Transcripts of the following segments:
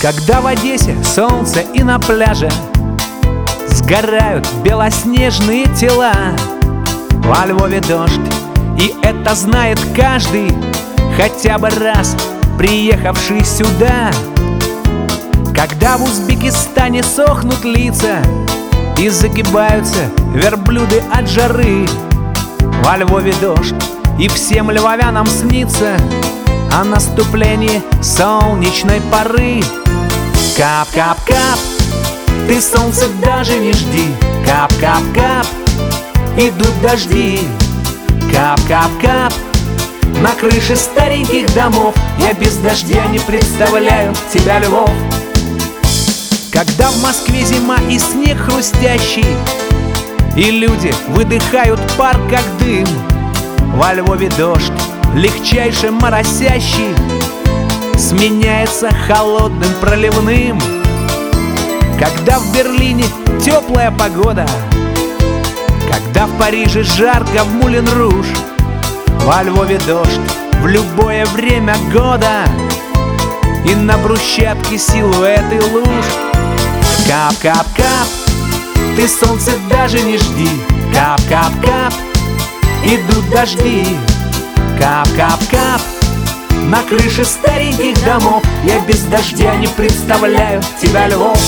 Когда в Одессе солнце и на пляже сгорают белоснежные тела, во Львове дождь, и это знает каждый, хотя бы раз приехавший сюда. Когда в Узбекистане сохнут лица и загибаются верблюды от жары, во Львове дождь, и всем львовянам снится о наступлении солнечной поры. Кап-кап-кап, ты солнце даже не жди. Кап-кап-кап, идут дожди. Кап-кап-кап, на крыше стареньких домов я без дождя не представляю тебя, Львов. Когда в Москве зима и снег хрустящий, и люди выдыхают пар, как дым, во Львове дождь, легчайше моросящий, сменяется холодным проливным. Когда в Берлине теплая погода, когда в Париже жарко в Мулен-Руж, во Львове дождь в любое время года, и на брусчатке силуэты луж. Кап-кап-кап, ты солнце даже не жди. Кап-кап-кап, идут дожди. Кап-кап-кап, на крыше стареньких домов я без дождя не представляю тебя, Львов.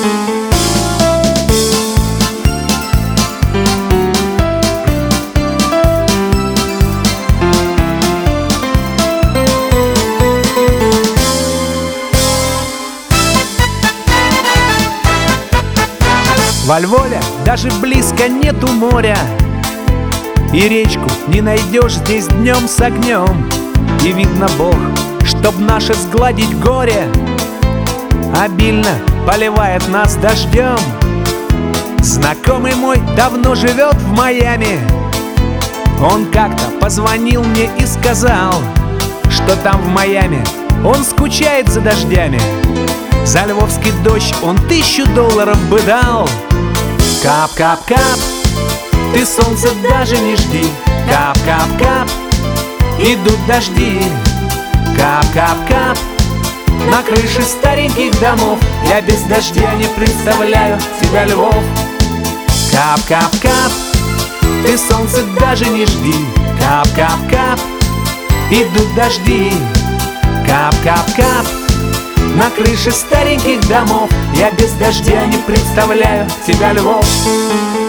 Во Львове даже близко нету моря, и речку не найдешь здесь днем с огнем. И видно, Бог, чтоб наше сгладить горе, обильно поливает нас дождем. Знакомый мой давно живет в Майами. Он как-то позвонил мне и сказал, что там в Майами он скучает за дождями. За львовский дождь он $1000 бы дал. Кап-кап-кап, ты солнце даже не жди. Кап-кап-кап, идут дожди. Кап-кап-кап, на крыше стареньких домов я без дождя не представляю тебя, Львов. Кап-кап-кап, ты солнце даже не жди. Кап-кап-кап, идут дожди. Кап-кап-кап, на крыше стареньких домов я без дождя не представляю тебя, Львов.